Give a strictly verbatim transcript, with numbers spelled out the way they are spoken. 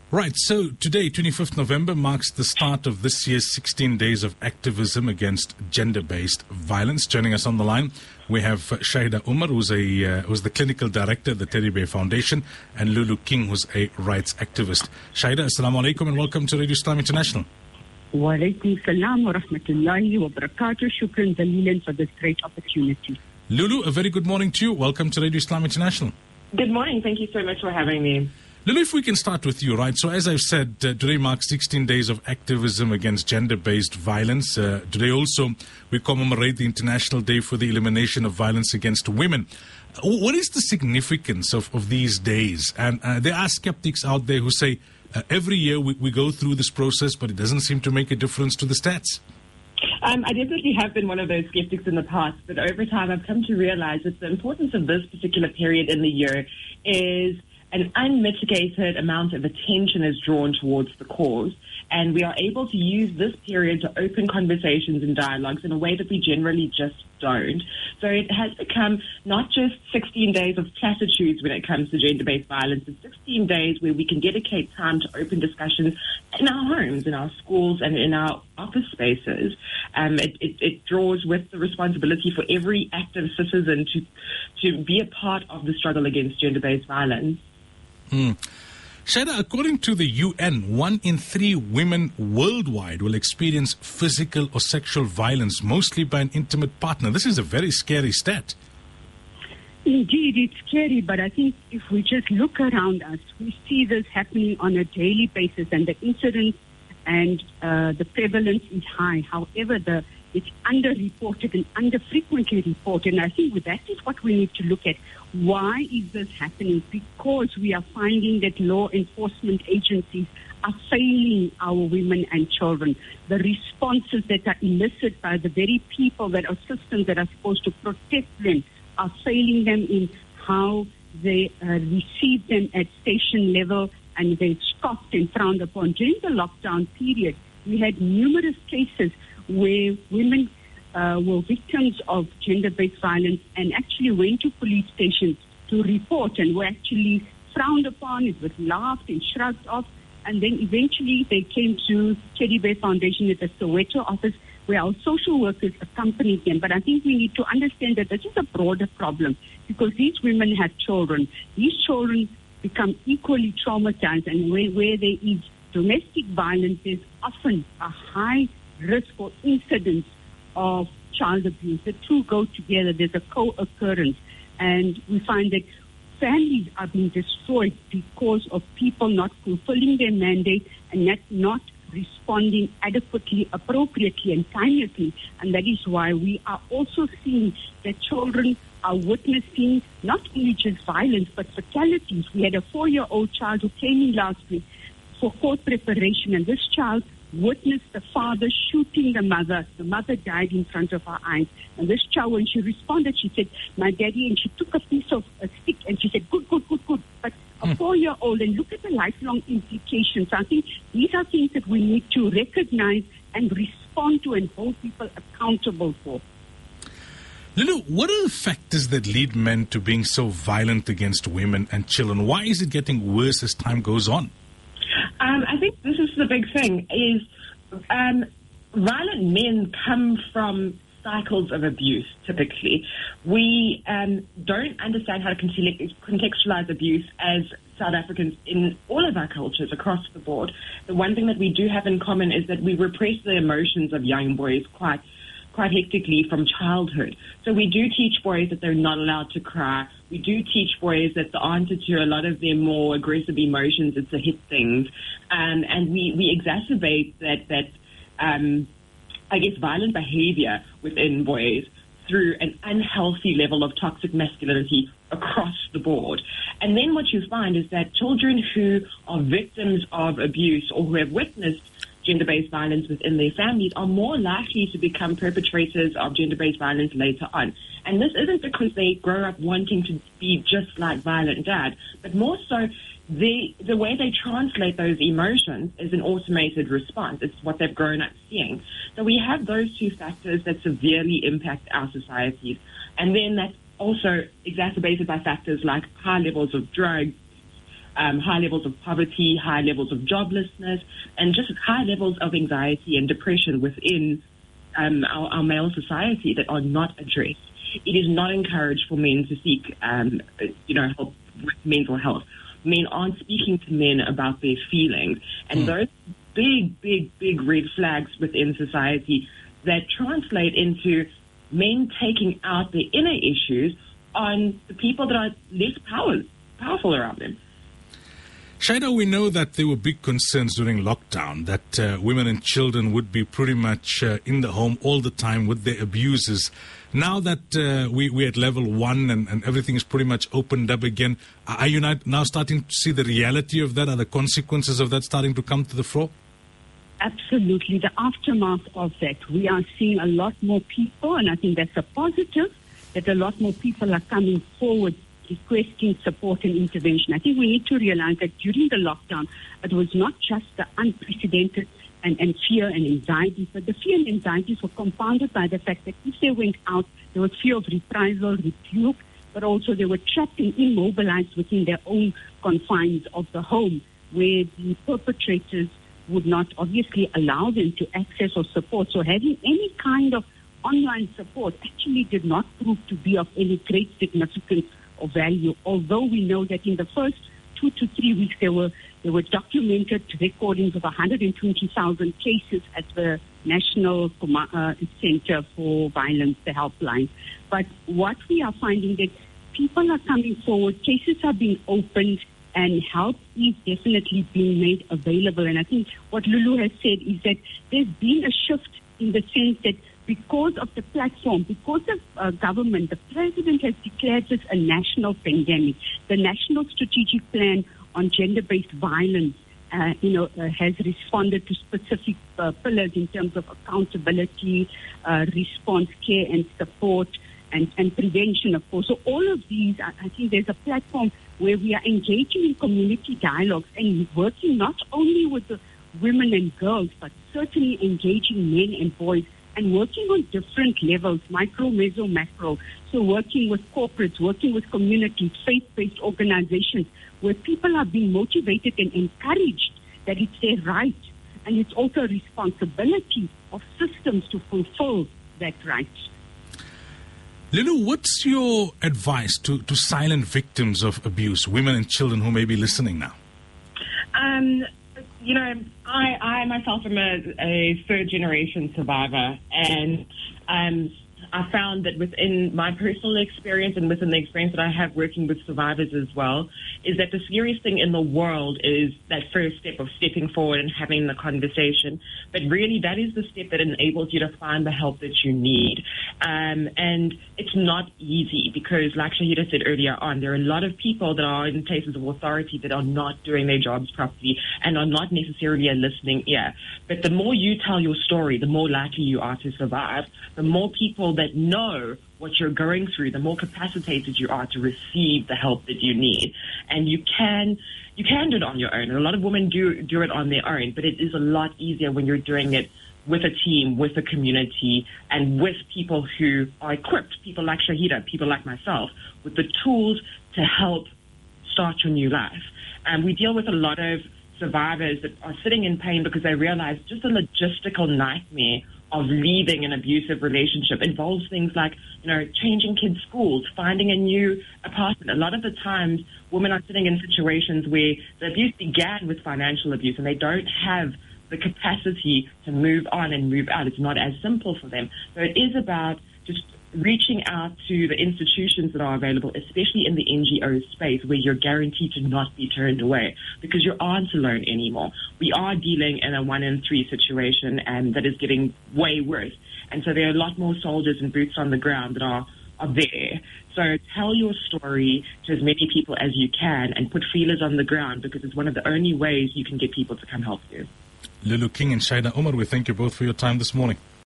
Right, so today, twenty-fifth November, marks the start of this year's sixteen days of activism against gender-based violence. Joining us on the line, we have Shahida Umar, who's, a, uh, who's the clinical director at the Teddy Bear Foundation, and Lulu King, who's a rights activist. Shahida, assalamu alaikum and welcome to Radio Islam International. Wa alaikum salam wa rahmatullahi wa barakatuh. Shukran dalilan for this great opportunity. Lulu, a very good morning to you. Welcome to Radio Islam International. Good morning. Thank you so much for having me. Lulu, if we can start with you, right? So as I've said, uh, today marks sixteen days of activism against gender-based violence. Uh, today also, we commemorate the International Day for the Elimination of Violence Against Women. Uh, what is the significance of, of these days? And uh, there are skeptics out there who say uh, every year we, we go through this process, but it doesn't seem to make a difference to the stats. Um, I definitely have been one of those skeptics in the past, but over time I've come to realize that the importance of this particular period in the year is an unmitigated amount of attention is drawn towards the cause, and we are able to use this period to open conversations and dialogues in a way that we generally just don't. So it has become not just sixteen days of platitudes when it comes to gender-based violence, it's sixteen days where we can dedicate time to open discussions in our homes, in our schools, and in our office spaces. Um, it, it, it draws with the responsibility for every active citizen to, to be a part of the struggle against gender-based violence. Mm. Shahida, according to the U N, one in three women worldwide will experience physical or sexual violence, mostly by an intimate partner. This is a very scary stat. Indeed, it's scary, but I think if we just look around us, we see this happening on a daily basis, and the incidence and uh, the prevalence is high. However, the it's underreported and under-frequently reported, and I think that is what we need to look at. Why is this happening? Because we are finding that law enforcement agencies are failing our women and children. The responses that are elicited by the very people that are systems that are supposed to protect them are failing them in how they uh, receive them at station level, and they're scoffed and frowned upon. During the lockdown period, we had numerous cases where women uh, were victims of gender-based violence and actually went to police stations to report and were actually frowned upon. It was laughed and shrugged off. And then eventually they came to Teddy Bear Foundation at the Soweto office, where our social workers accompanied them. But I think we need to understand that this is a broader problem, because these women have children. These children become equally traumatized, and where, where there is domestic violence, there's often a high risk or incidence of child abuse. The two go together. There's a co-occurrence. And we find that families are being destroyed because of people not fulfilling their mandate and not, not responding adequately, appropriately, and timelessly. And that is why we are also seeing that children are witnessing not only just violence, but fatalities. We had a four-year-old child who came in last week for court preparation, and this child witnessed the father shooting the mother. The mother died in front of her eyes. And this child, when she responded, she said, "My daddy," and she took a piece of a stick and she said, "Good, good, good, good." But a mm. four-year-old, and look at the lifelong implications. I think these are things that we need to recognize and respond to and hold people accountable for. Lulu, what are the factors that lead men to being so violent against women and children? Why is it getting worse as time goes on? Um, I think this is the big thing, is um, violent men come from cycles of abuse, typically. We um, don't understand how to contextualize abuse as South Africans in all of our cultures across the board. The one thing that we do have in common is that we repress the emotions of young boys quite quite hectically from childhood. So we do teach boys that they're not allowed to cry. We do teach boys that the answer to a lot of their more aggressive emotions is to hit things. Um, and we, we exacerbate that, that um, I guess, violent behavior within boys through an unhealthy level of toxic masculinity across the board. And then what you find is that children who are victims of abuse or who have witnessed gender-based violence within their families are more likely to become perpetrators of gender-based violence later on. And this isn't because they grow up wanting to be just like violent dad, but more so the the way they translate those emotions is an automated response. It's what they've grown up seeing. So we have those two factors that severely impact our societies. And then that's also exacerbated by factors like high levels of drugs, um, high levels of poverty, high levels of joblessness, and just high levels of anxiety and depression within um, our, our male society that are not addressed. It is not encouraged for men to seek, um, you know, help with mental health. Men aren't speaking to men about their feelings, and mm. those big, big, big red flags within society that translate into men taking out their inner issues on the people that are less power, powerful around them. Shaida, we know that there were big concerns during lockdown that uh, women and children would be pretty much uh, in the home all the time with their abusers. Now that uh, we, we're at level one and, and everything is pretty much opened up again, are you not now starting to see the reality of that? Are the consequences of that starting to come to the fore? Absolutely. The aftermath of that. We are seeing a lot more people, and I think that's a positive, that a lot more people are coming forward requesting support and intervention. I think we need to realize that during the lockdown, it was not just the unprecedented and, and fear and anxiety, but the fear and anxieties were compounded by the fact that if they went out, there was fear of reprisal, rebuke, but also they were trapped and immobilized within their own confines of the home, where the perpetrators would not obviously allow them to access or support. So having any kind of online support actually did not prove to be of any great significance or value, although we know that in the first two to three weeks there were there were documented recordings of one hundred twenty thousand cases at the National uh, Center for Violence, the helpline. But what we are finding that people are coming forward, cases are being opened, and help is definitely being made available. And I think what Lulu has said is that there's been a shift in the sense that because of the platform, because of uh, government, the president has declared this a national pandemic. The National Strategic Plan on Gender-Based Violence, uh, you know, uh, has responded to specific uh, pillars in terms of accountability, uh, response, care and support, and, and prevention, of course. So all of these, I, I think there's a platform where we are engaging in community dialogues and working not only with the women and girls, but certainly engaging men and boys, and working on different levels, micro, meso, macro. So working with corporates, working with communities, faith-based organizations, where people are being motivated and encouraged that it's their right. And it's also a responsibility of systems to fulfill that right. Lulu, what's your advice to, to silent victims of abuse, women and children who may be listening now? Um, you know, I, I myself am a, a third-generation survivor, and um, I found that within my personal experience and within the experience that I have working with survivors as well, is that the scariest thing in the world is that first step of stepping forward and having the conversation. But really, that is the step that enables you to find the help that you need. Um, and it's not easy because, like Shahida said earlier on, there are a lot of people that are in places of authority that are not doing their jobs properly and are not necessarily a listening ear. But the more you tell your story, the more likely you are to survive. The more people that know what you're going through, the more capacitated you are to receive the help that you need. And you can you can do it on your own. And a lot of women do do it on their own, but it is a lot easier when you're doing it with a team, with a community, and with people who are equipped, people like Shahida, people like myself, with the tools to help start your new life. And we deal with a lot of survivors that are sitting in pain because they realize just a logistical nightmare of leaving an abusive relationship involves things like, you know, changing kids' schools, finding a new apartment. A lot of the times, women are sitting in situations where the abuse began with financial abuse and they don't have the capacity to move on and move out. It's not as simple for them. So it is about just reaching out to the institutions that are available, especially in the N G O space, where you're guaranteed to not be turned away because you aren't alone anymore. We are dealing in a one in three situation, and that is getting way worse. And so there are a lot more soldiers and boots on the ground that are, are there. So tell your story to as many people as you can and put feelers on the ground, because it's one of the only ways you can get people to come help you. Lulu King and Shaida Omar, we thank you both for your time this morning.